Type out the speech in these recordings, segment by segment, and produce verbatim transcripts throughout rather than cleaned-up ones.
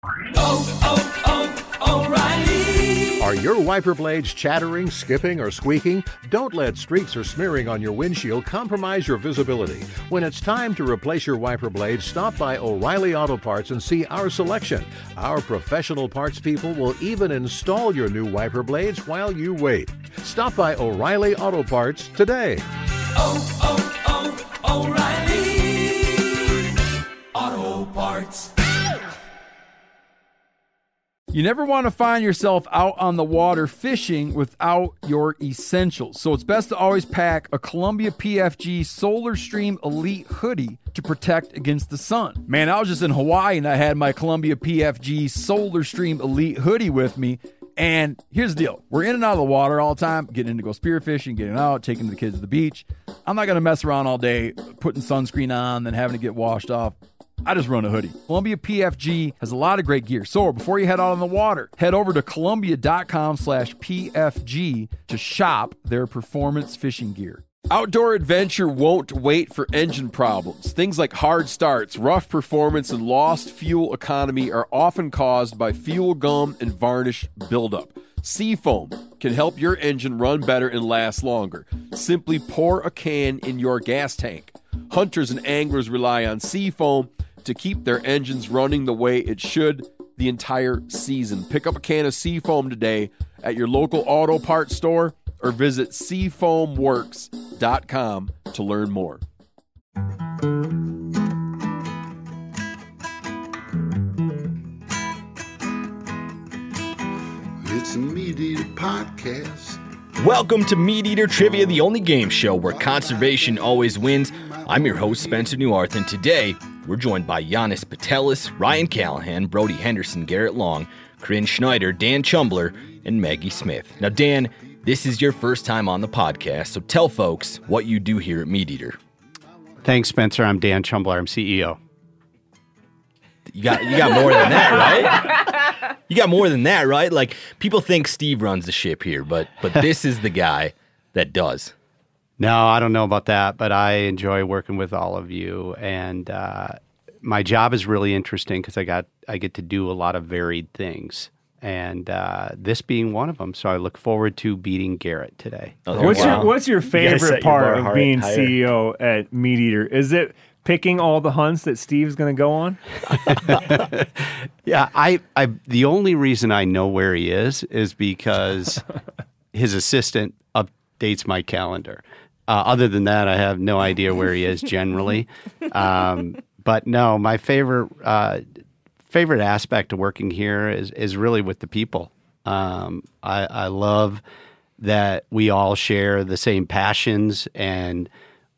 Oh, oh, oh, O'Reilly. Are your wiper blades chattering, skipping, or squeaking? Don't let streaks or smearing on your windshield compromise your visibility. When it's time to replace your wiper blades, stop by O'Reilly Auto Parts and see our selection. Our professional parts people will even install your new wiper blades while you wait. Stop by O'Reilly Auto Parts today. Oh, oh, oh, O'Reilly Auto Parts. You never want to find yourself out on the water fishing without your essentials. So it's best to always pack a Columbia P F G Solar Stream Elite hoodie to protect against the sun. Man, I was just in Hawaii and I had my Columbia P F G Solar Stream Elite hoodie with me. And here's the deal. We're in and out of the water all the time, getting in to go spearfishing, getting out, taking the kids to the beach. I'm not going to mess around all day putting sunscreen on, then having to get washed off. I just run a hoodie. Columbia P F G has a lot of great gear. So before you head out on the water, head over to Columbia.com slash PFG to shop their performance fishing gear. Outdoor adventure won't wait for engine problems. Things like hard starts, rough performance, and lost fuel economy are often caused by fuel gum and varnish buildup. Seafoam can help your engine run better and last longer. Simply pour a can in your gas tank. Hunters and anglers rely on Seafoam to keep their engines running the way it should the entire season. Pick up a can of Seafoam today at your local auto parts store or visit seafoam works dot com to learn more. It's a Meat Eater podcast. Welcome to Meat Eater Trivia, the only game show where conservation always wins. I'm your host, Spencer Newarth, and today we're joined by Giannis Patelis, Ryan Callahan, Brody Henderson, Garrett Long, Corinne Schneider, Dan Chumbler, and Maggie Smith. Now, Dan, this is your first time on the podcast, so tell folks what you do here at Meat Eater. Thanks, Spencer. I'm Dan Chumbler. I'm C E O. You got you got more than that, right? You got more than that, right? Like, people think Steve runs the ship here, but but this is the guy that does. No, I don't know about that, but I enjoy working with all of you, and uh, my job is really interesting because I got I get to do a lot of varied things, and uh, this being one of them. So I look forward to beating Garrett today. Oh, what's wow. your What's your favorite you part your of being higher. C E O at Meat Eater? Is it picking all the hunts that Steve's going to go on? Yeah, I, I the only reason I know where he is is because his assistant updates my calendar. Uh, other than that, I have no idea where he is generally. Um, but no, my favorite uh, favorite aspect of working here is is really with the people. Um, I, I love that we all share the same passions and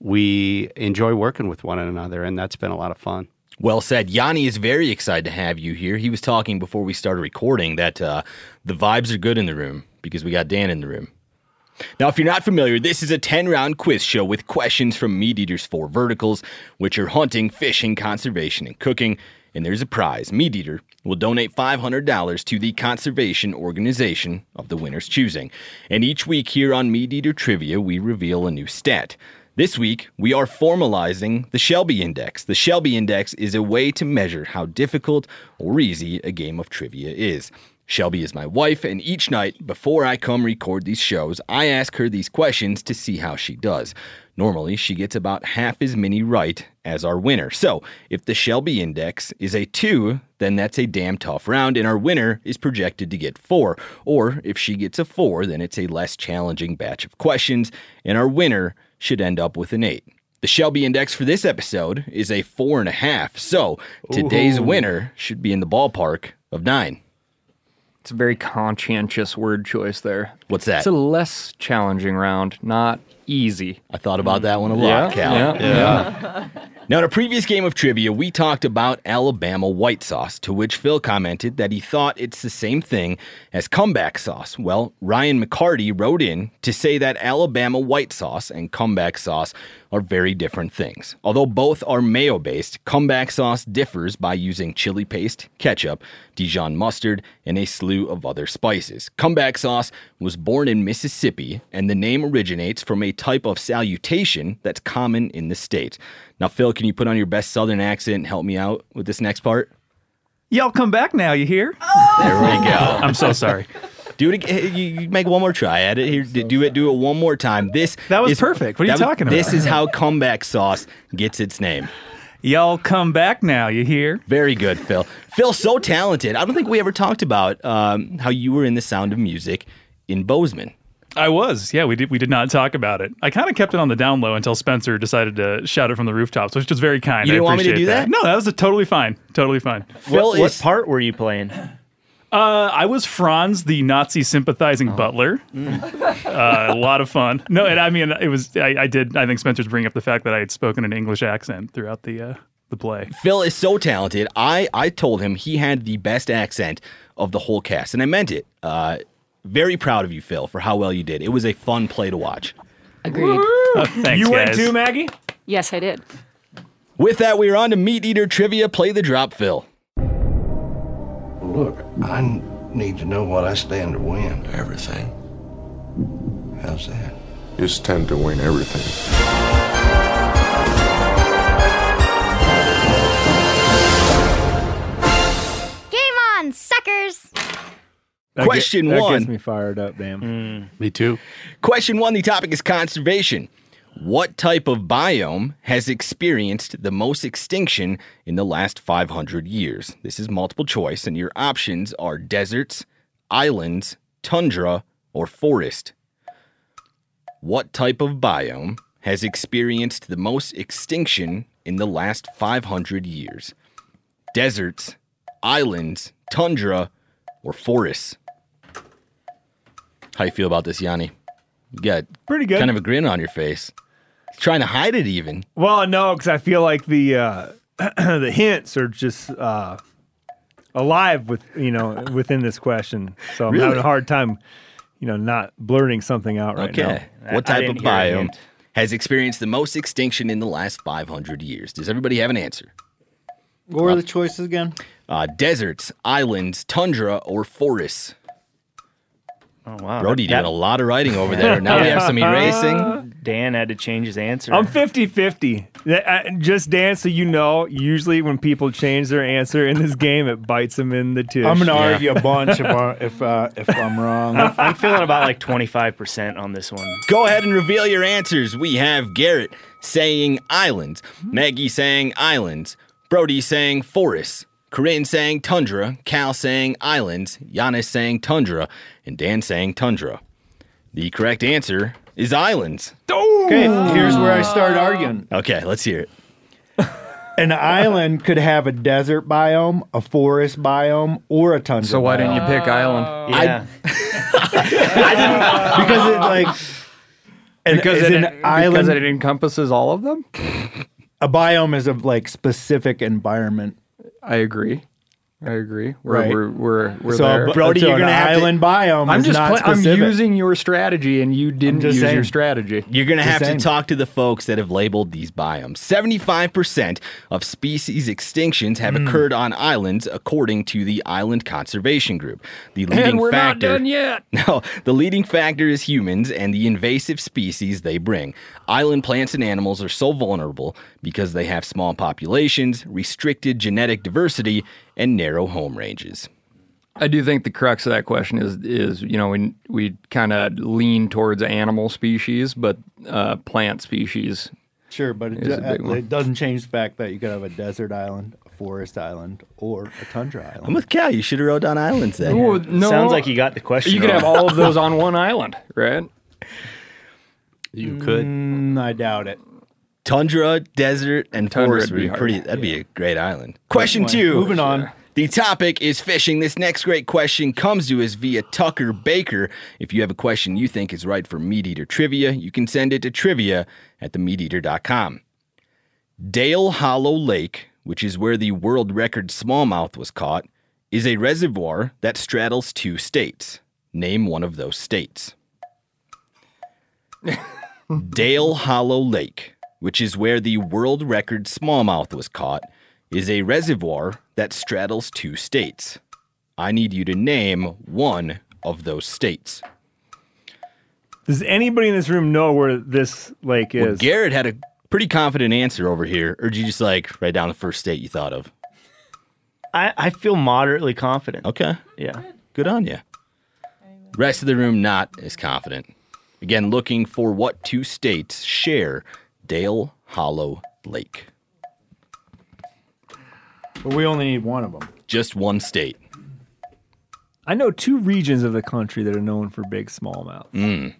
we enjoy working with one another, and that's been a lot of fun. Well said. Yanni is very excited to have you here. He was talking before we started recording that uh, the vibes are good in the room because we got Dan in the room. Now, if you're not familiar, this is a ten-round quiz show with questions from Meat Eater's four verticals, which are hunting, fishing, conservation, and cooking. And there's a prize. Meat Eater will donate five hundred dollars to the conservation organization of the winner's choosing. And each week here on Meat Eater Trivia, we reveal a new stat. This week, we are formalizing the Shelby Index. The Shelby Index is a way to measure how difficult or easy a game of trivia is. Shelby is my wife, and each night before I come record these shows, I ask her these questions to see how she does. Normally, she gets about half as many right as our winner. So, if the Shelby Index is a two, then that's a damn tough round, and our winner is projected to get four. Or, if she gets a four, then it's a less challenging batch of questions, and our winner should end up with an eight. The Shelby Index for this episode is a four and a half, so today's Ooh. winner should be in the ballpark of nine. It's a very conscientious word choice there. What's that? It's a less challenging round, not easy. I thought about that one a lot, Cal. Yeah, yeah. Now, in a previous game of trivia, we talked about Alabama white sauce, to which Phil commented that he thought it's the same thing as comeback sauce. Well, Ryan McCarty wrote in to say that Alabama white sauce and comeback sauce are very different things. Although both are mayo-based, comeback sauce differs by using chili paste, ketchup, Dijon mustard, and a slew of other spices. Comeback sauce was born in Mississippi, and the name originates from a type of salutation that's common in the state. Now, Phil, can you put on your best Southern accent and help me out with this next part? Y'all come back now, you hear? There we go. I'm so sorry. Do it again. You, you make one more try at it. Here, do it. Do it one more time. This That was is, perfect. What are you that was- talking about? This is how comeback sauce gets its name. Y'all come back now, you hear? Very good, Phil. Phil, so talented. I don't think we ever talked about um, how you were in The Sound of Music in Bozeman. I was. Yeah, we did. We did not talk about it. I kind of kept it on the down low until Spencer decided to shout it from the rooftops, which was very kind. You didn't I want me to appreciate do that? No, that was a totally fine. Totally fine. Phil What, is what part were you playing? Uh, I was Franz, the Nazi sympathizing butler. Uh, a lot of fun. No, and I mean, it was. I, I did. I think Spencer's bringing up the fact that I had spoken an English accent throughout the uh, the play. Phil is so talented. I, I told him he had the best accent of the whole cast, and I meant it. Uh, very proud of you, Phil, for how well you did. It was a fun play to watch. Agreed. Oh, thanks, You went guys. too, Maggie? Yes, I did. With that, we are on to Meat Eater Trivia. Play the drop, Phil. Look, I n- need to know what I stand to win. Everything. How's that? You stand to win everything. Game on, suckers! That Question get- that one. gets me fired up, damn. Me too. Question one, the topic is conservation. What type of biome has experienced the most extinction in the last five hundred years? This is multiple choice, and your options are deserts, islands, tundra, or forest. What type of biome has experienced the most extinction in the last five hundred years? Deserts, islands, tundra, or forests? How you feel about this, Yanni? You got Pretty good. kind of a grin on your face. He's trying to hide it even. Well, no, because I feel like the uh, the hints are just uh, alive with you know within this question. So I'm Really? having a hard time, you know, not blurting something out right Okay. now. What I type of didn't hear a biome hint. has experienced the most extinction in the last five hundred years? Does everybody have an answer? What were the choices again? Uh, deserts, islands, tundra, or forests? Oh, wow. Brody That- doing a lot of writing over there. Now we have some erasing. Dan had to change his answer. I'm fifty-fifty. That- uh, Just Dan, so you know, usually when people change their answer in this game, it bites them in the tush. I'm gonna argue a bunch if I, if uh, if I'm wrong. I'm feeling about like twenty-five percent on this one. Go ahead and reveal your answers. We have Garrett saying islands, Maggie saying islands, Brody saying forests, Corinne saying tundra, Cal saying islands, Giannis saying tundra, and Dan saying tundra. The correct answer is islands. Okay, here's where I start arguing. Okay, let's hear it. An island could have a desert biome, a forest biome, or a tundra. So why didn't you biome. pick island? Yeah. Because it like an, Because is it, an because island. it encompasses all of them? A biome is a like specific environment. I agree. I agree. We're Right. we're we're, we're so, there. but- Brody, so you're an gonna have to- island biome. I'm is just not pla- I'm specific. using your strategy and you didn't just use your saying. strategy. You're going to Just have saying. to talk to the folks that have labeled these biomes. seventy-five percent of species extinctions have occurred on islands, according to the Island Conservation Group. The leading And we're not factor, done yet. No, the leading factor is humans and the invasive species they bring. Island plants and animals are so vulnerable because they have small populations, restricted genetic diversity, and narrow home ranges. I do think the crux of that question is is you know we we kind of lean towards animal species, but uh, plant species. Sure, but it, is ju- a big one. it doesn't change the fact that you could have a desert island, a forest island, or a tundra island. I'm with Cal. You should have wrote down islands then. Oh, no, Sounds like you got the question You could wrong. have all of those on one island, right? You could. Mm, I doubt it. Tundra, desert, and Tundra forest would would be be hard. pretty. That'd be a great island. Question Anyway, two. Moving on. The topic is fishing. This next great question comes to us via Tucker Baker. If you have a question you think is right for Meat Eater Trivia, you can send it to trivia at the meat eater dot com. Dale Hollow Lake, which is where the world record smallmouth was caught, is a reservoir that straddles two states. Name one of those states. Dale Hollow Lake, which is where the world record smallmouth was caught, is a reservoir that straddles two states. I need you to name one of those states. Does anybody in this room know where this lake Well, is? Garrett had a pretty confident answer over here, or did you just like write down the first state you thought of? I, I feel moderately confident. Okay. Yeah. Good on you. Rest of the room not as confident. Again, looking for what two states share Dale Hollow Lake. But we only need one of them. Just one state. I know two regions of the country that are known for big smallmouth. Mm.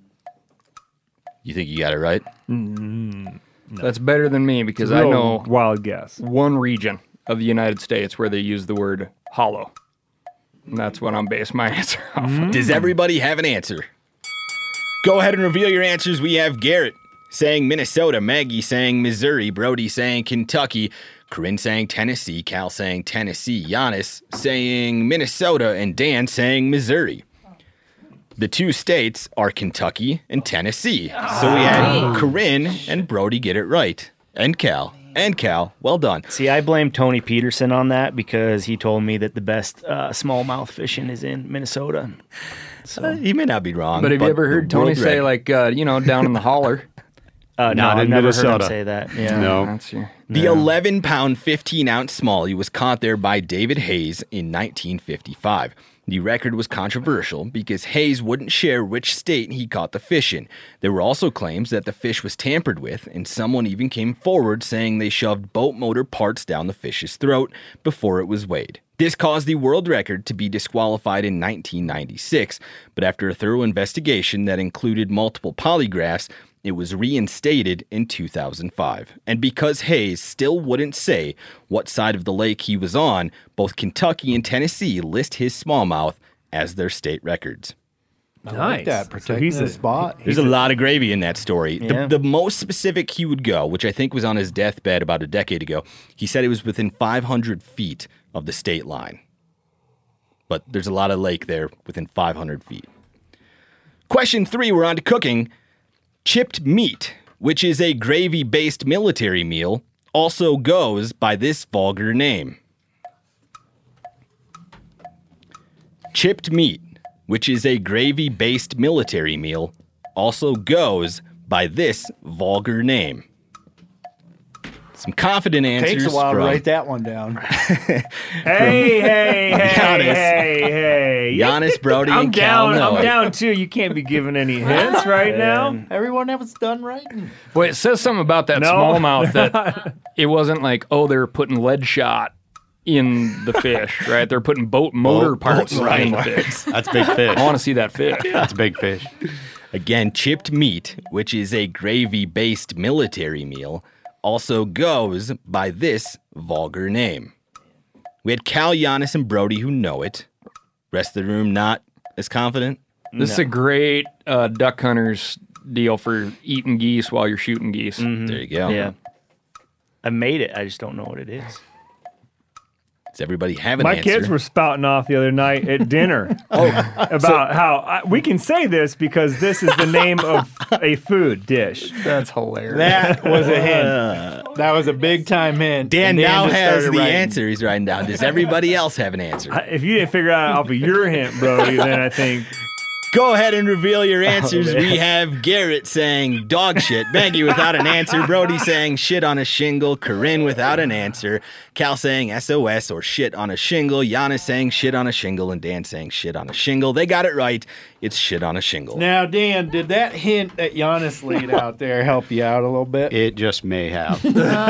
You think you got it right? Mm, That's better than me because I Real know wild guess. one region of the United States where they use the word hollow. And that's what I'm basing my answer off of. Does everybody have an answer? Go ahead and reveal your answers. We have Garrett saying Minnesota, Maggie saying Missouri, Brody saying Kentucky, Corinne saying Tennessee, Cal saying Tennessee, Giannis saying Minnesota, and Dan saying Missouri. The two states are Kentucky and Tennessee. So we had Corinne and Brody get it right. And Cal. And Cal. Well done. See, I blame Tony Peterson on that because he told me that the best uh, smallmouth fishing is in Minnesota. So Uh, he may not be wrong. But have you ever heard the Tony world say, record- like, uh, you know, down in the holler? Uh, no, Not I've in never Minnesota. heard him say that. Yeah. No. That's your, The eleven pound, fifteen ounce smallie was caught there by David Hayes in nineteen fifty-five. The record was controversial because Hayes wouldn't share which state he caught the fish in. There were also claims that the fish was tampered with, and someone even came forward saying they shoved boat motor parts down the fish's throat before it was weighed. This caused the world record to be disqualified in nineteen ninety-six, but after a thorough investigation that included multiple polygraphs, it was reinstated in two thousand five. And because Hayes still wouldn't say what side of the lake he was on, both Kentucky and Tennessee list his smallmouth as their state records. I Nice. like that. So Protecting he's the a- spot. There's a lot of gravy in that story. Yeah. The, the most specific he would go, which I think was on his deathbed about a decade ago, he said it was within five hundred feet of the state line. But there's a lot of lake there within five hundred feet. Question three, we're on to cooking. Chipped meat, which is a gravy-based military meal, also goes by this vulgar name. Chipped meat, which is a gravy-based military meal, also goes by this vulgar name. Some confident answers. Takes a while from to write that one down. Hey, hey, hey, Giannis. hey, hey. Giannis, Brody, I'm and Cal down. know I'm it. down too. You can't be giving any hints right now. Everyone else done writing. Well, it says something about that No. smallmouth that it wasn't like, oh, they're putting lead shot in the fish, right? They're putting boat motor Boat- parts boat in the motor fish. That's big fish. I want to see that fish. That's big fish. Again, chipped meat, which is a gravy-based military meal, also goes by this vulgar name. We had Cal, Giannis, and Brody who know it. Rest of the room not as confident. This is a great uh, duck hunter's deal for eating geese while you're shooting geese. There you go. Yeah. I made it. I just don't know what it is. Does everybody have an My answer? kids were spouting off the other night at dinner about how I, we can say this because this is the name of a food dish. That's hilarious. That was a hint. That was a big time hint. Dan, And now just has started the writing. answer he's writing down. Does everybody else have an answer? I- If you didn't figure out off of your hint, Brody, then I think Go ahead and reveal your answers. We have Garrett saying dog shit, Maggie without an answer, Brody saying shit on a shingle, Corinne without an answer, Cal saying S O S or shit on a shingle, Giannis saying shit on a shingle, and Dan saying shit on a shingle. They got it right. It's shit on a shingle. Now, Dan, did that hint that Giannis laid out there help you out a little bit? It just may have.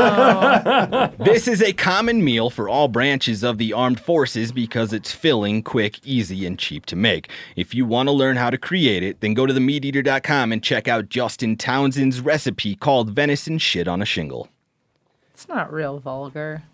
This is a common meal for all branches of the armed forces because it's filling, quick, easy, and cheap to make. If you want to learn how to create it, then go to the meat eater dot com and check out Justin Townsend's recipe called venison shit on a shingle. It's not real vulgar.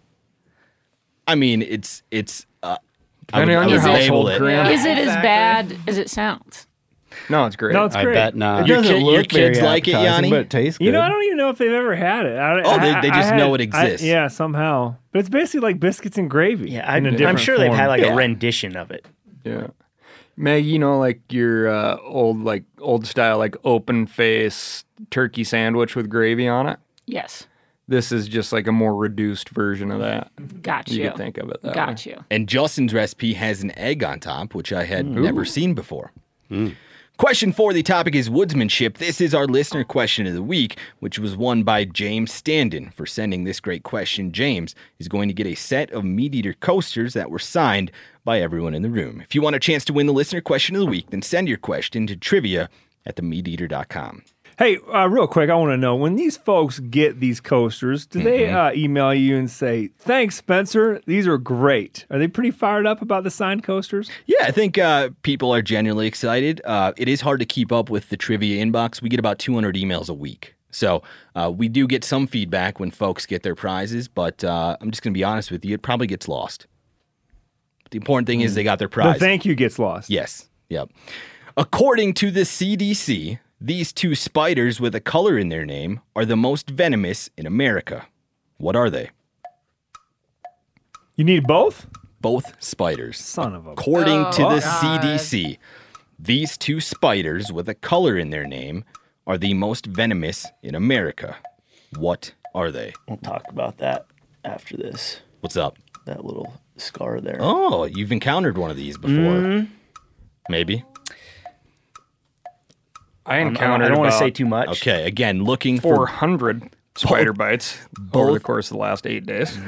I mean, it's it's. Uh, I Depending would, on I your would label household, it. Corinne. Is it as Exactly. bad as it sounds? No, it's great. no, it's I great. bet not. It Your doesn't kid- look your kids very like it, appetizing, Yanni? but it tastes good. You know, I don't even know if they've ever had it. I, Oh, they- I- they I just had- know it I- exists. yeah, somehow. But it's basically like biscuits and gravy. Yeah, I, in a I'm different sure they've had form. like Yeah. a rendition of it. Yeah. Meg, you know, like your uh, old, like old style, like open face turkey sandwich with gravy on it. Yes. This is just like a more reduced version of that. Got You you. could think of it that Got way. you. And Justin's recipe has an egg on top, which I had never seen before. Question four, the topic is woodsmanship. This is our listener question of the week, which was won by James Standen. For sending this great question, James is going to get a set of Meat Eater coasters that were signed by everyone in the room. If you want a chance to win the listener question of the week, then send your question to trivia at the meat eater dot com. Hey, uh, real quick, I want to know, when these folks get these coasters, do they Mhm. uh, email you and say, thanks, Spencer, these are great? Are they pretty fired up about the signed coasters? Yeah, I think uh, people are genuinely excited. Uh, it is hard to keep up with the trivia inbox. We get about two hundred emails a week. So uh, we do get some feedback when folks get their prizes, but uh, I'm just going to be honest with you, it probably gets lost. But the important thing is they got their prize. The thank you gets lost. Yes. Yep. According to the C D C, these two spiders with a color in their name are the most venomous in America. What are they? You need both? Both spiders. Son of a... According Oh, to the God. C D C, these two spiders with a color in their name are the most venomous in America. What are they? We'll talk about that after this. What's up? That little scar there. Oh, you've encountered one of these before. Mhm. Maybe. I I don't- encountered I don't wanna about say too much. Okay, again, looking four for hundred spider bites over both- the course of the last eight days.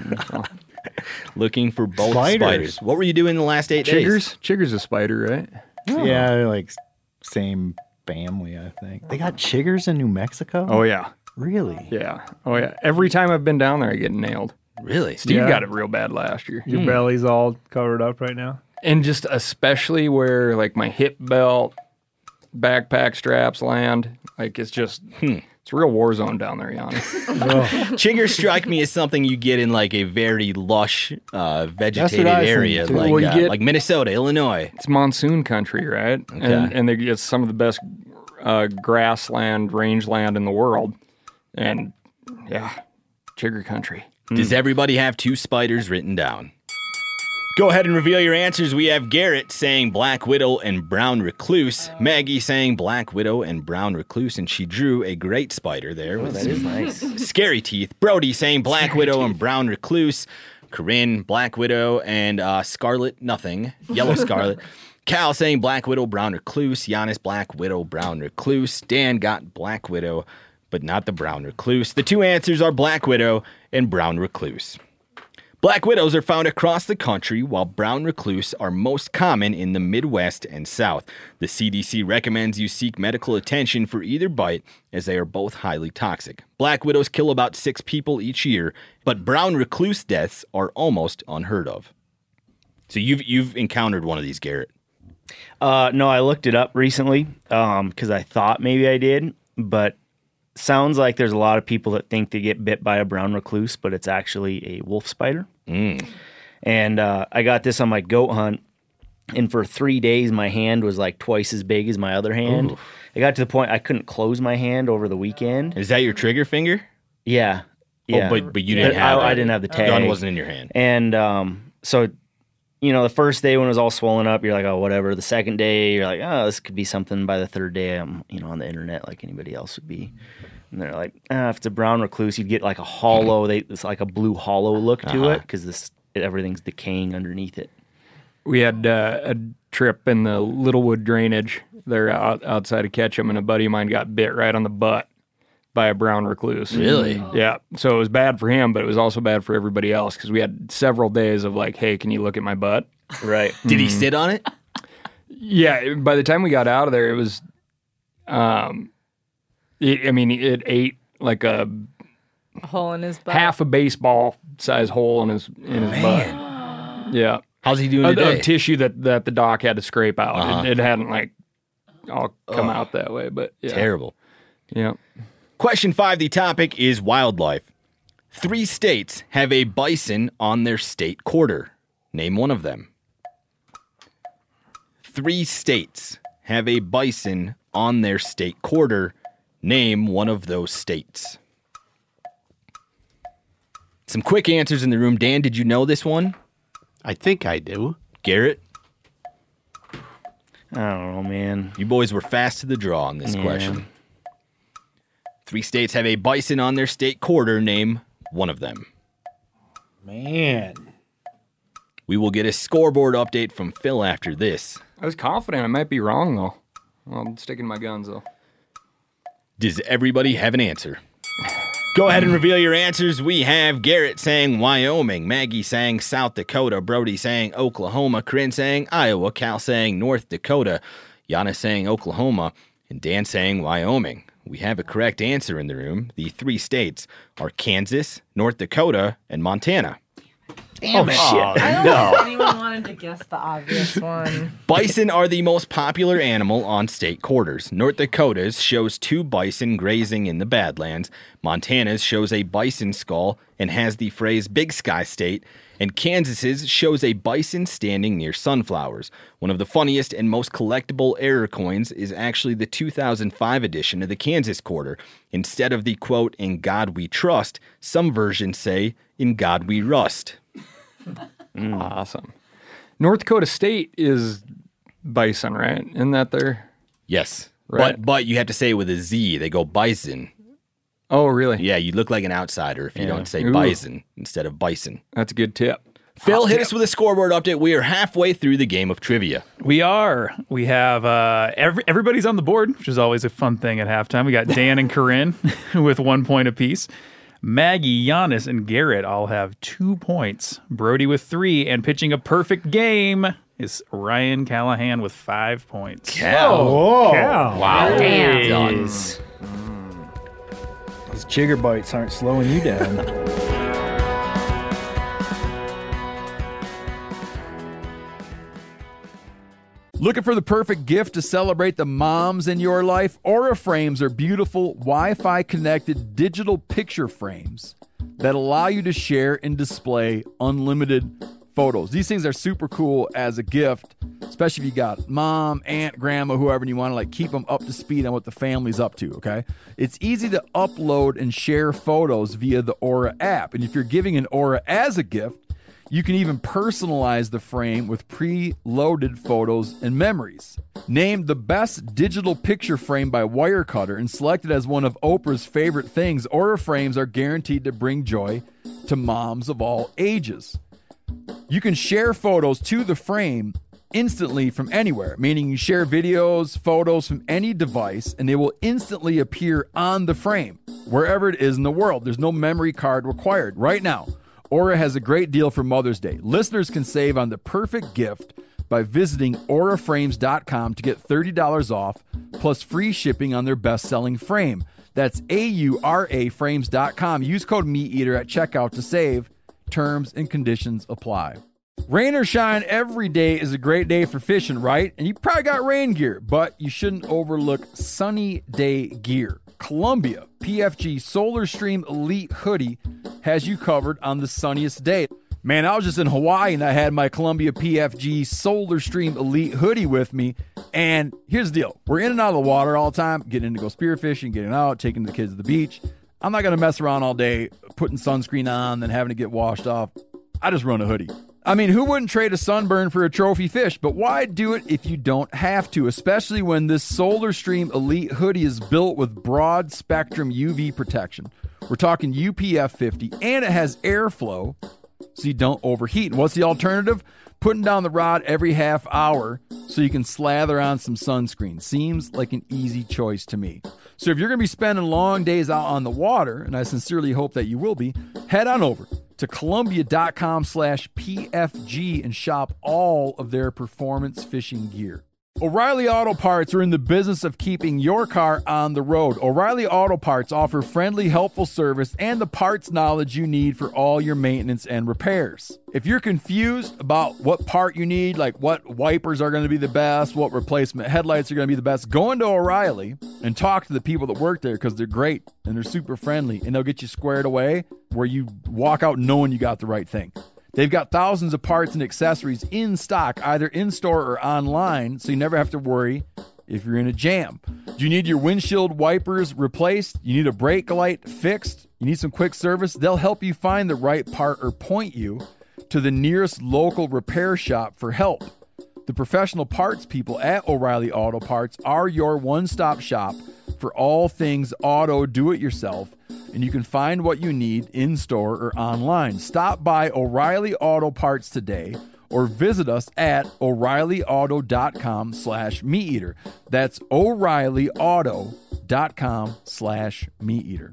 looking for both Spiders. spiders. What were you doing the last eight days? Chiggers? Chigger's a spider, right? Yeah, they're like same family, I think. They got chiggers in New Mexico? Oh, yeah. Really? Yeah. Oh, yeah. Every time I've been down there, I get nailed. Really? Steve Yeah. got it real bad last year. Your belly's all covered up right now? And just especially where like my hip belt, backpack straps land. Like it's just, it's a real war zone down there, Yanni. Chiggers strike me as something you get in like a very lush, uh, vegetated I think, area, too. like Well, you uh, get- like Minnesota, Illinois. It's monsoon country, right? Okay. And and they get some of the best uh, grassland, rangeland in the world. And yeah, chigger country. Does everybody have two spiders written down? Go ahead and reveal your answers. We have Garrett saying Black Widow and Brown Recluse. Maggie saying Black Widow and Brown Recluse, and she drew a great spider there. with that is some nice. Scary teeth. Brody saying Black Widow and Brown Recluse. Corinne, Black Widow, and uh, Scarlet Nothing. Yellow Scarlet. Cal saying Black Widow, Brown Recluse. Giannis, Black Widow, Brown Recluse. Dan got Black Widow, but not the Brown Recluse. The two answers are Black Widow and Brown Recluse. Black widows are found across the country, while brown recluse are most common in the Midwest and South. The C D C recommends you seek medical attention for either bite, as they are both highly toxic. Black widows kill about six people each year, but brown recluse deaths are almost unheard of. So you've you've encountered one of these, Garrett. Uh, no, I looked it up recently because I thought maybe I did, but sounds like there's a lot of people that think they get bit by a brown recluse, but it's actually a wolf spider. Mm. And uh, I got this on my goat hunt, and for three days my hand was like twice as big as my other hand. Ooh. I got to the point I couldn't close my hand over the weekend. Is that your trigger finger? Yeah. Oh, Yeah. but- but you didn't I, have I, it. didn't have the The tag. gun wasn't in your hand. And um, so, you know, the first day when it was all swollen up, you're like, oh, whatever. The second day, you're like, oh, this could be something. By the third day, I'm, you know, on the internet like anybody else would be. And they're like, ah, if it's a brown recluse, you'd get like a hollow, they, it's like a blue hollow look to Uh-huh. it because this everything's decaying underneath it. We had uh, a trip in the Littlewood drainage there out, outside of Ketchum, and a buddy of mine got bit right on the butt by a brown recluse. Really? Yeah. So it was bad for him, but it was also bad for everybody else because we had several days of like, hey, can you look at my butt? Right. Did he sit on it? Yeah. By the time we got out of there, it was, um, it, I mean, it ate like a A hole in his butt. half a baseball size hole in his in his butt. Yeah. How's he doing Of- today? Of tissue that, that the doc had to scrape out. Uh-huh. It, it hadn't like all come Ugh. out that way, but yeah. Terrible. Yeah. Question five, the topic is wildlife. Three states have a bison on their state quarter. Name one of them. Three states have a bison on their state quarter. Name one of those states. Some quick answers in the room. Dan, did you know this one? I think I do. Garrett? I don't know, man. You boys were fast to the draw on this Yeah. question. Three states have a bison on their state quarter. Name one of them. Man. We will get a scoreboard update from Phil after this. I was confident I might be wrong though. Well, I'm sticking to my guns, though. Does everybody have an answer? Go ahead and reveal your answers. We have Garrett saying Wyoming, Maggie saying South Dakota, Brody saying Oklahoma, Corinne saying Iowa, Cal saying North Dakota, Giannis saying Oklahoma, and Dan saying Wyoming. We have a correct answer in the room. The three states are Kansas, North Dakota, and Montana. Damn oh, it. shit. I don't no. think anyone wanted to guess the obvious one. Bison are the most popular animal on state quarters. North Dakota's shows two bison grazing in the Badlands. Montana's shows a bison skull and has the phrase Big Sky State. And Kansas's shows a bison standing near sunflowers. One of the funniest and most collectible error coins is actually the two thousand five edition of the Kansas quarter. Instead of the quote, "In God we trust," some versions say, "In God we rust." Mm. Awesome. North Dakota State is bison, right? Isn't that there? Yes. Right. But but you have to say it with a Z. They go bison. Oh, really? Yeah, you look like an outsider if you Yeah. don't say Ooh. bison instead of bison. That's a good tip. Phil, hit us with a scoreboard update. We are halfway through the game of trivia. We are. We have uh, every, everybody's on the board, which is always a fun thing at halftime. We got Dan and Corinne with one point apiece. Maggie, Giannis, and Garrett all have two points. Brody with three, and pitching a perfect game is Ryan Callahan with five points. Cal. Whoa. Cal. Wow. Damn. Done. Those jigger bites aren't slowing you down. Looking for the perfect gift to celebrate the moms in your life? Aura frames are beautiful Wi-Fi connected digital picture frames that allow you to share and display unlimited photos. These things are super cool as a gift, especially if you got mom, aunt, grandma, whoever, and you want to like keep them up to speed on what the family's up to, okay? It's easy to upload and share photos via the Aura app. And if you're giving an Aura as a gift, you can even personalize the frame with pre-loaded photos and memories. Named the best digital picture frame by Wirecutter and selected as one of Oprah's favorite things, Aura frames are guaranteed to bring joy to moms of all ages. You can share photos to the frame instantly from anywhere, meaning you share videos, photos from any device, and they will instantly appear on the frame, wherever it is in the world. There's no memory card required. Right now, Aura has a great deal for Mother's Day. Listeners can save on the perfect gift by visiting aura frames dot com to get thirty dollars off plus free shipping on their best-selling frame. That's A U R A frames dot com. Use code MeatEater at checkout to save. Terms and conditions apply. Rain or shine, every day is a great day for fishing, right? And you probably got rain gear, but you shouldn't overlook sunny day gear. Columbia P F G Solar Stream Elite Hoodie has you covered on the sunniest day. Man, I was just in Hawaii and I had my Columbia P F G Solar Stream Elite Hoodie with me. And here's the deal. We're in and out of the water all the time, getting in to go spearfishing, getting out, taking the kids to the beach. I'm not going to mess around all day putting sunscreen on, then having to get washed off. I just run a hoodie. I mean, who wouldn't trade a sunburn for a trophy fish? But why do it if you don't have to, especially when this Solar Stream Elite Hoodie is built with broad spectrum U V protection. We're talking U P F fifty, and it has airflow so you don't overheat. And what's the alternative? Putting down the rod every half hour so you can slather on some sunscreen. Seems like an easy choice to me. So if you're going to be spending long days out on the water, and I sincerely hope that you will be, head on over to Columbia.com slash PFG and shop all of their performance fishing gear. O'Reilly Auto Parts are in the business of keeping your car on the road. O'Reilly Auto Parts offer friendly, helpful service and the parts knowledge you need for all your maintenance and repairs. If you're confused about what part you need, like what wipers are going to be the best, what replacement headlights are going to be the best, go into O'Reilly and talk to the people that work there because they're great and they're super friendly and they'll get you squared away where you walk out knowing you got the right thing. They've got thousands of parts and accessories in stock, either in-store or online, so you never have to worry if you're in a jam. Do you need your windshield wipers replaced? You need a brake light fixed? You need some quick service? They'll help you find the right part or point you to the nearest local repair shop for help. The professional parts people at O'Reilly Auto Parts are your one-stop shop for all things auto do-it-yourself, and you can find what you need in-store or online. Stop by O'Reilly Auto Parts today or visit us at O'Reillyauto.com slash meat eater. That's O'Reillyauto.com slash meat eater.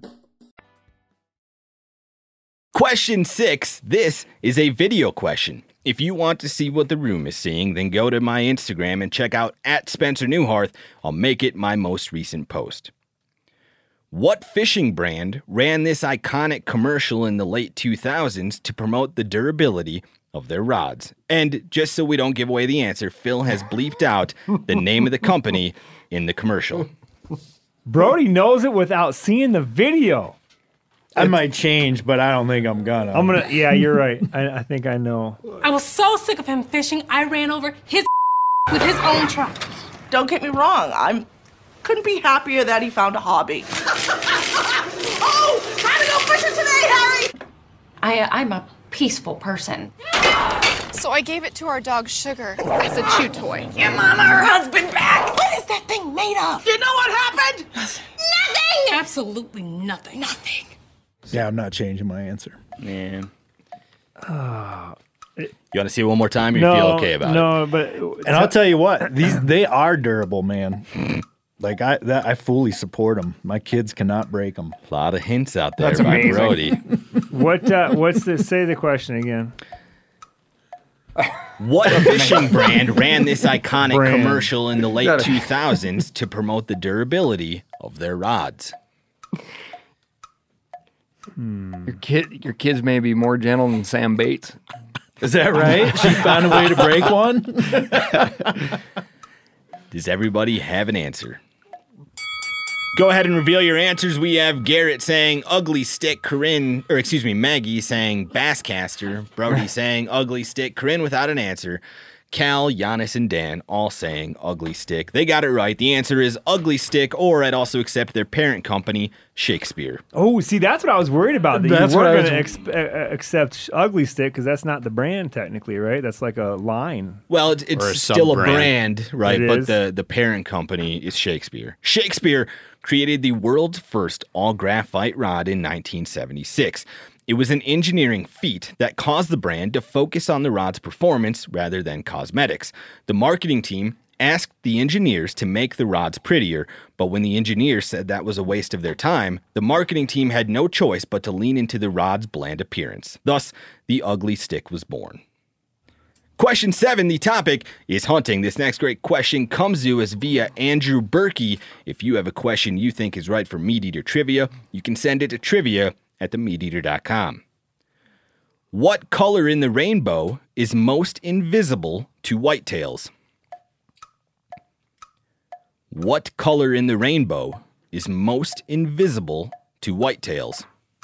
Question six. This is a video question. If you want to see what the room is seeing, then go to my Instagram and check out at Spencer Newharth. I'll make it my most recent post. What fishing brand ran this iconic commercial in the late two thousands to promote the durability of their rods? And just so we don't give away the answer, Phil has bleeped out the name of the company in the commercial. Brody knows it without seeing the video. I might change, but I don't think I'm gonna. I'm gonna. Yeah, you're right. I, I think I know. I was so sick of him fishing, I ran over his with his own truck. Don't get me wrong. I'm couldn't be happier that he found a hobby. Oh, time to go fishing today, Harry! I, I'm a peaceful person. So I gave it to our dog Sugar as a chew toy. Your mama, her husband back! What is that thing made of? You know what happened? Nothing! Absolutely nothing. Nothing. Yeah, I'm not changing my answer. Yeah. Uh, You want to see it one more time, or no, you feel okay about no, it? No, but and I'll tell you what, these they are durable, man. Like I, that, I fully support them. My kids cannot break them. A lot of hints out there That's by amazing. Brody. what? Uh, what's the? Say the question again. What fishing brand ran this iconic Brand. commercial in the late Gotta- two thousands to promote the durability of their rods? Your kid, your kids may be more gentle than Sam Bates. Is that right? She found a way to break one. Does everybody have an answer? Go ahead and reveal your answers. We have Garrett saying ugly stick, Corinne, or excuse me, Maggie saying Basscaster, Brody saying ugly stick, Corinne without an answer, Cal, Giannis, and Dan all saying ugly stick. They got it right. The answer is ugly stick, or I'd also accept their parent company, Shakespeare. Oh, see, that's what I was worried about. That That's you what I weren't was- going to ex- uh, accept Ugly Stick because that's not the brand technically, right? That's like a line. Well, it's, Or a it's still a sub-brand. brand, right? It But is? the, the parent company is Shakespeare. Shakespeare created the world's first all graphite rod in nineteen seventy-six. It was an engineering feat that caused the brand to focus on the rod's performance rather than cosmetics. The marketing team asked the engineers to make the rods prettier, but when the engineers said that was a waste of their time, the marketing team had no choice but to lean into the rod's bland appearance. Thus, the ugly stick was born. Question seven, the topic is hunting. This next great question comes to us via Andrew Berkey. If you have a question you think is right for Meat Eater Trivia, you can send it to trivia at the meat eater dot com. What color in the rainbow is most invisible to whitetails? What color in the rainbow is most invisible to whitetails?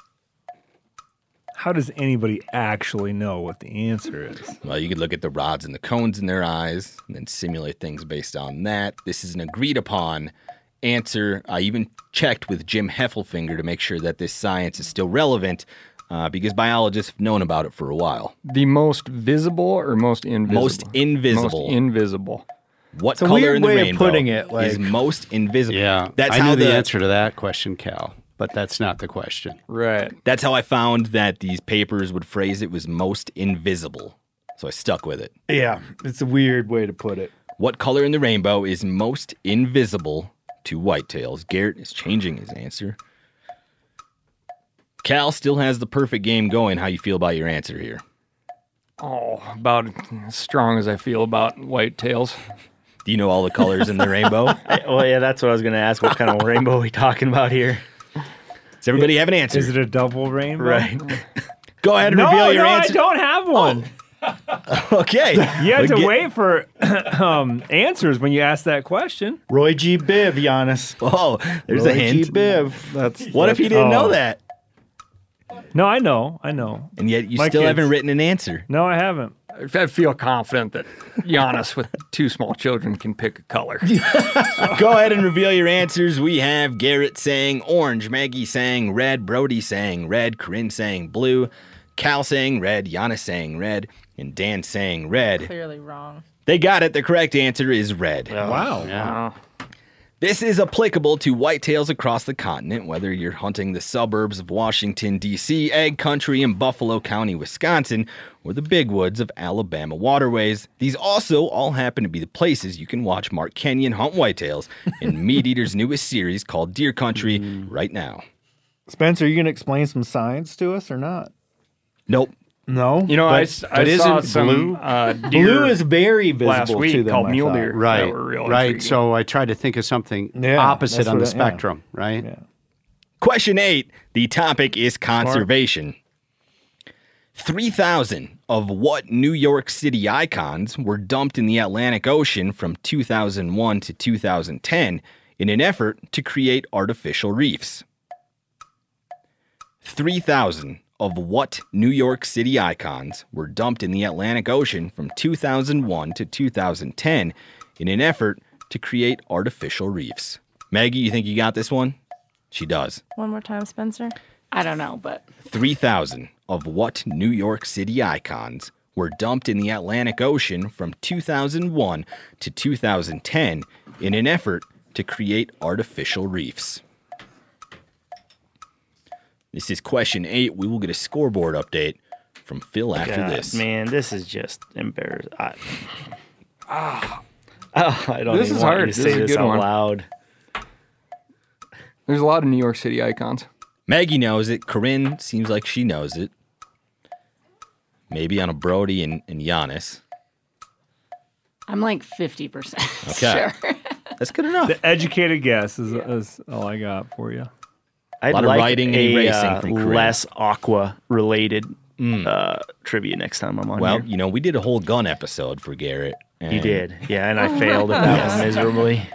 How does anybody actually know what the answer is? Well, you could look at the rods and the cones in their eyes and then simulate things based on that. This is an agreed upon answer. I even checked with Jim Heffelfinger to make sure that this science is still relevant uh, because biologists have known about it for a while. The most visible or most invisible? Most invisible. Most invisible. What It's a color weird in the way of rainbow putting it, is like- most invisible? Yeah, That's I how knew the, the answer to that question, Cal, but that's not the question. Right. That's how I found that these papers would phrase it was most invisible. So I stuck with it. Yeah, it's a weird way to put it. What color in the rainbow is most invisible to whitetails? Garrett is changing his answer. Cal still has the perfect game going. How you feel about your answer here? Oh, about as strong as I feel about whitetails. Do you know all the colors in the rainbow? I, well, yeah, that's what I was going to ask. What kind of rainbow are we talking about here? Does everybody have an answer? Is it a double rainbow? Right. Go ahead and No, reveal your no, answer. I don't have one. Okay. You had Well, to get- wait for um, answers when you asked that question. Roy G. Biv, Giannis. Oh, there's Roy a hint. G. Biv. That's What if you didn't know Oh. that? No, I know, I know. And yet you My still kids- haven't written an answer. No, I haven't. I feel confident that Giannis with two small children can pick a color. Go ahead and reveal your answers. We have Garrett saying orange, Maggie saying red, Brody saying red, Corinne saying blue, Cal saying red, Giannis saying red, and Dan saying red. Clearly wrong. They got it. The correct answer is red. Wow. Yeah. This is applicable to whitetails across the continent, whether you're hunting the suburbs of Washington, D C, Egg Country in Buffalo County, Wisconsin, or the big woods of Alabama waterways. These also all happen to be the places you can watch Mark Kenyon hunt whitetails in Meat Eater's newest series called Deer Country right now. Spencer, are you going to explain some science to us or not? Nope. No? You know, But- I, s- I but saw isn't some blue- uh, deer Blue is very last visible week to them, called I mule thought. deer. Right, that were real right. intriguing. So I tried to think of something Yeah, opposite that's on the what I- yeah. spectrum, right? Question eight. The topic is conservation. three thousand of what New York City icons were dumped in the Atlantic Ocean from two thousand one to two thousand ten in an effort to create artificial reefs? three thousand of what New York City icons were dumped in the Atlantic Ocean from two thousand one to two thousand ten in an effort to create artificial reefs? Maggie, you think you got this one? She does. One more time, Spencer. I don't know, but three thousand of what New York City icons were dumped in the Atlantic Ocean from two thousand one to two thousand ten in an effort to create artificial reefs? This is question eight. We will get a scoreboard update from Phil after God, this. Man, this is just embarrassing. I, ah, oh, I don't This even is want hard. you to This say is a this good out one. loud. There's a lot of New York City icons. Maggie knows it. Corinne seems like she knows it. Maybe on a Brody and, and Giannis. I'm like fifty percent Okay. sure. That's good enough. The educated guess is, is all I got for you. I'd lot of like writing and a, erasing uh, from Corinne. less aqua related uh, trivia next time I'm on Well, here. you know, we did a whole gun episode for Garrett. You and- did, yeah, and I failed at that one miserably.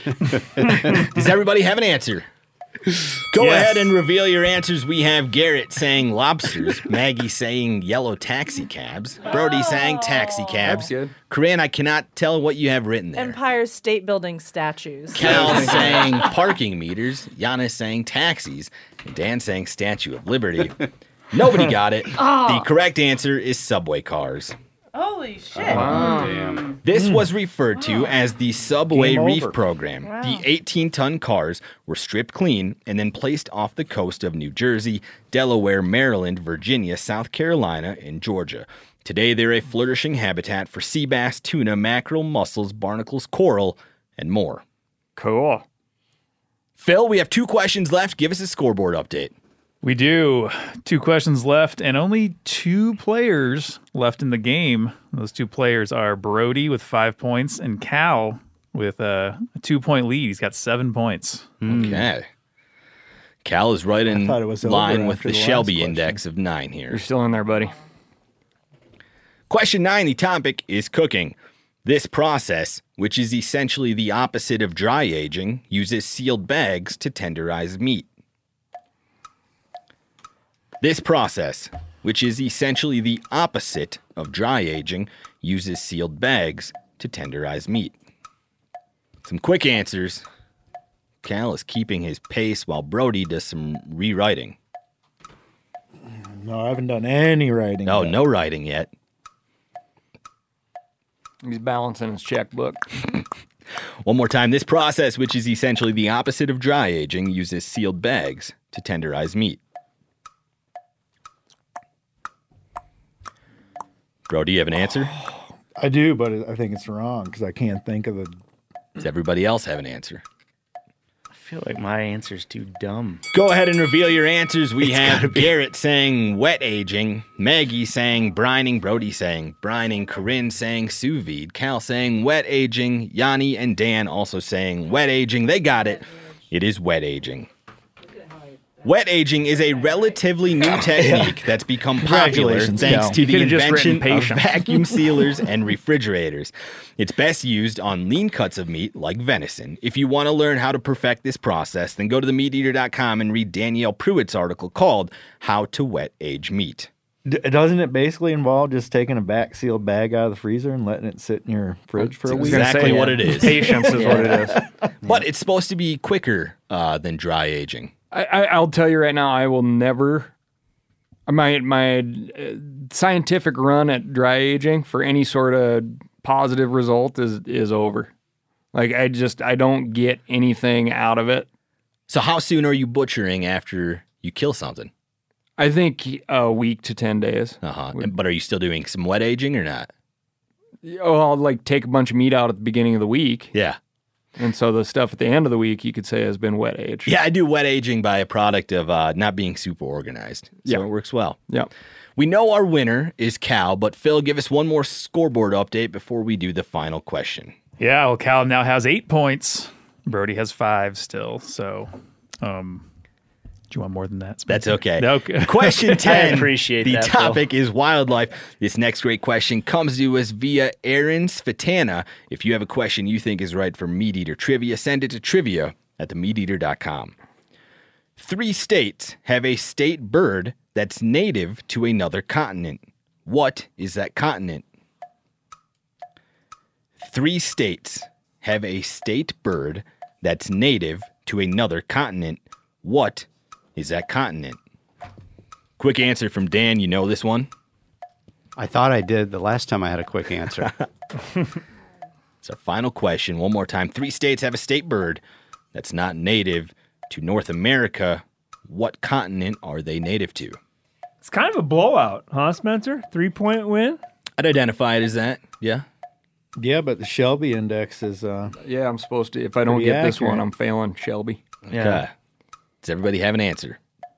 Does everybody have an answer? Go Yes. ahead and reveal your answers. We have Garrett saying lobsters, Maggie saying yellow taxi cabs, Brody saying taxi cabs. good. Corinne, I cannot tell what you have written there. Empire State Building statues. Cal saying parking meters, Giannis saying taxis, and Dan saying Statue of Liberty. Nobody got it. Oh. The correct answer is subway cars. Holy shit. Damn. This was referred to as the Subway Game Reef over. Program. Wow. The eighteen-ton cars were stripped clean and then placed off the coast of New Jersey, Delaware, Maryland, Virginia, South Carolina, and Georgia. Today, they're a flourishing habitat for sea bass, tuna, mackerel, mussels, barnacles, coral, and more. Cool. Phil, we have two questions left. Give us a scoreboard update. We do. Two questions left, and only two players left in the game. Those two players are Brody with five points and Cal with a, a two-point lead. He's got seven points. Okay. Cal is right in thought it was over line with after the the last Shelby question. index of nine here. You're still in there, buddy. Question nine, the topic is cooking. This process, which is essentially the opposite of dry aging, uses sealed bags to tenderize meat. This process, which is essentially the opposite of dry aging, uses sealed bags to tenderize meat. Some quick answers. Cal is keeping his pace while Brody does some rewriting. No, I haven't done any writing. No, yet. no writing yet. He's balancing his checkbook. One more time. This process, which is essentially the opposite of dry aging, uses sealed bags to tenderize meat. Bro, do you have an answer? I do, but I think it's wrong because I can't think of the. Does everybody else have an answer? I feel like my answer's too dumb. Go ahead and reveal your answers. We It's gotta have be- Garrett saying wet aging, Maggie saying brining, Brody saying brining, Corinne saying sous vide, Cal saying wet aging, Yanni and Dan also saying wet aging. They got it. It is wet aging. Wet aging is a relatively new technique that's become popular Congratulations, thanks Cal. to You the could've just written invention of patient. vacuum sealers and refrigerators. It's best used on lean cuts of meat like venison. If you want to learn how to perfect this process, then go to the meat eater dot com and read Danielle Pruitt's article called How to Wet Age Meat. D- doesn't it basically involve just taking a back sealed bag out of the freezer and letting it sit in your fridge for a That's week? exactly what it is. Patience is what it is. But it's supposed to be quicker uh, than dry aging. I, I, I'll tell you right now, I will never. My my uh, scientific run at dry aging for any sort of positive result is is over. Like I just I don't get anything out of it. So how soon are you butchering after you kill something? I think a week to ten days. Uh-huh. And, but are you still doing some wet aging or not? Oh, I'll like take a bunch of meat out at the beginning of the week. Yeah. And so the stuff at the end of the week, you could say, has been wet aged. Yeah, I do wet aging by a product of uh, not being super organized. So Yeah. it works well. Yeah. We know our winner is Cal, but Phil, give us one more scoreboard update before we do the final question. Yeah, well, Cal now has eight points. Brody has five still. So, um, do you want more than that, That's Spencer? okay. Okay. Question ten. I appreciate the that, Phil. topic is wildlife. This next great question comes to us via Aaron Svetana. If you have a question you think is right for Meat Eater Trivia, send it to trivia at the meat eater dot com. Three states have a state bird that's native to another continent. What is that continent? Three states have a state bird that's native to another continent. What is that continent? Quick answer from Dan. You know this one? I thought I did the last time I had a quick answer. It's our final question. One more time. Three states have a state bird that's not native to North America. What continent are they native to? It's kind of a blowout, huh, Spencer? Three-point win? I'd identify it as that. Yeah. Yeah, but the Shelby index is. Uh, Yeah, I'm supposed to. If I don't Pretty get this accurate. one, I'm failing Shelby. Okay. Does everybody have an answer?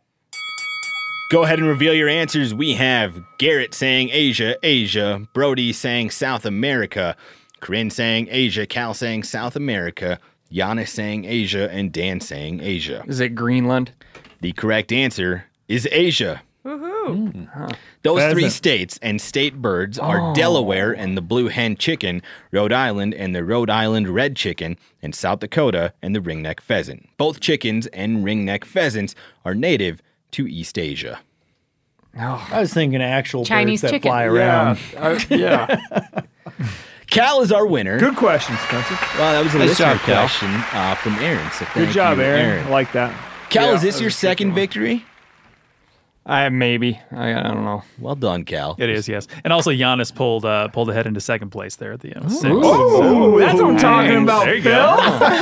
Go ahead and reveal your answers. We have Garrett saying Asia, Asia. Brody saying South America. Corinne saying Asia. Cal saying South America. Giannis saying Asia. And Dan saying Asia. Is it Greenland? The correct answer is Asia. Woohoo. Those Pheasant. three states and state birds are Oh. Delaware and the blue hen chicken, Rhode Island and the Rhode Island red chicken, and South Dakota and the ringneck pheasant. Both chickens and ringneck pheasants are native to East Asia. I was thinking actual Chinese birds that chicken. fly around. Yeah. Cal is our winner. Good question, Spencer. Well, that was a Nice listener job, Cal. question uh, from Aaron. So Good thank job, you, Aaron. I like that. Cal, Yeah, is this that your was a good second one. victory? I maybe. I, I don't know. Well done, Cal. It is, yes. And also, Giannis pulled uh, pulled ahead into second place there at the end. Six. Oh, that's what I'm talking about, There you Phil. go.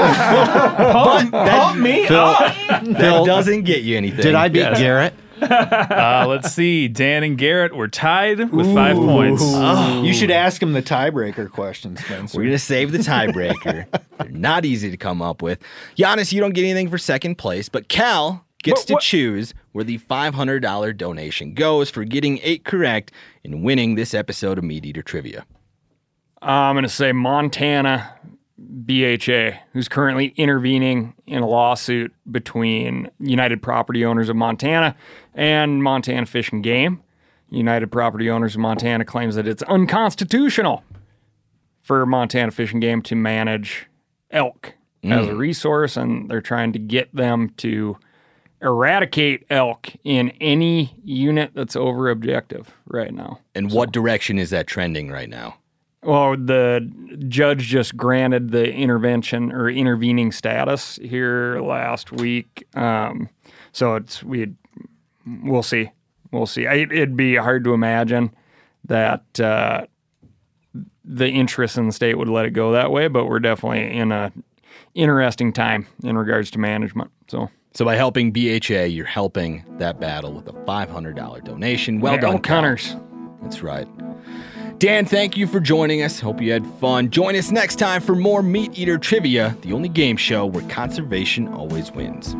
pump, pump me up. That doesn't get you anything. Did I beat Yes. Garrett? Uh, let's see. Dan and Garrett were tied with five points. You should ask him the tiebreaker question, Spencer. We're going to save the tiebreaker. They're not easy to come up with. Giannis, you don't get anything for second place, but Cal gets What- to what- choose where the five hundred dollars donation goes for getting eight correct and winning this episode of Meat Eater Trivia. I'm going to say Montana B H A, who's currently intervening in a lawsuit between United Property Owners of Montana and Montana Fish and Game. United Property Owners of Montana claims that it's unconstitutional for Montana Fish and Game to manage elk as a resource, and they're trying to get them to eradicate elk in any unit that's over objective right now. And what direction is that trending right now? Well, the judge just granted the intervention or intervening status here last week. Um, so it's we we'll see, we'll see. I, it'd be hard to imagine that uh, the interest in the state would let it go that way, but we're definitely in a interesting time in regards to management. So, So by helping B H A, you're helping that battle with a five hundred dollars donation. Well Yeah, done, elk Cal. hunters. That's right. Dan, thank you for joining us. Hope you had fun. Join us next time for more Meat Eater Trivia, the only game show where conservation always wins.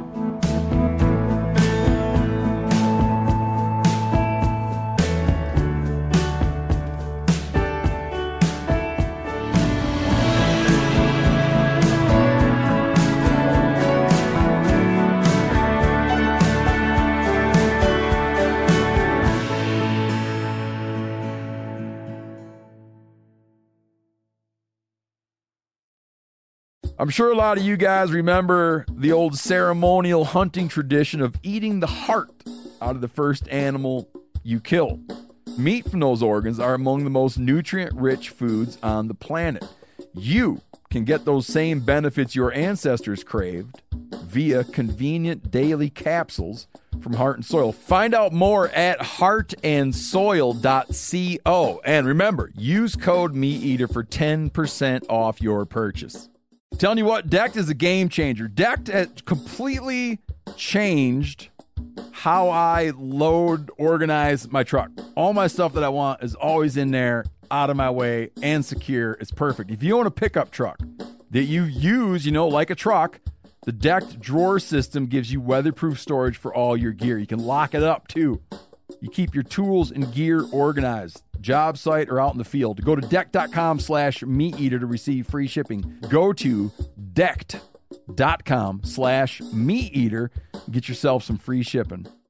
I'm sure a lot of you guys remember the old ceremonial hunting tradition of eating the heart out of the first animal you kill. Meat from those organs are among the most nutrient-rich foods on the planet. You can get those same benefits your ancestors craved via convenient daily capsules from Heart and Soil. Find out more at heart and soil dot co. And remember, use code MeatEater for ten percent off your purchase. Telling you what, Decked is a game changer. Decked has completely changed how I load, organize my truck. All my stuff that I want is always in there, out of my way, and secure. It's perfect. If you own a pickup truck that you use, you know, like a truck, the Decked drawer system gives you weatherproof storage for all your gear. You can lock it up too. You keep your tools and gear organized, job site or out in the field. Go to decked.com slash meat eater to receive free shipping. Go to decked.com slash meat eater. Get yourself some free shipping.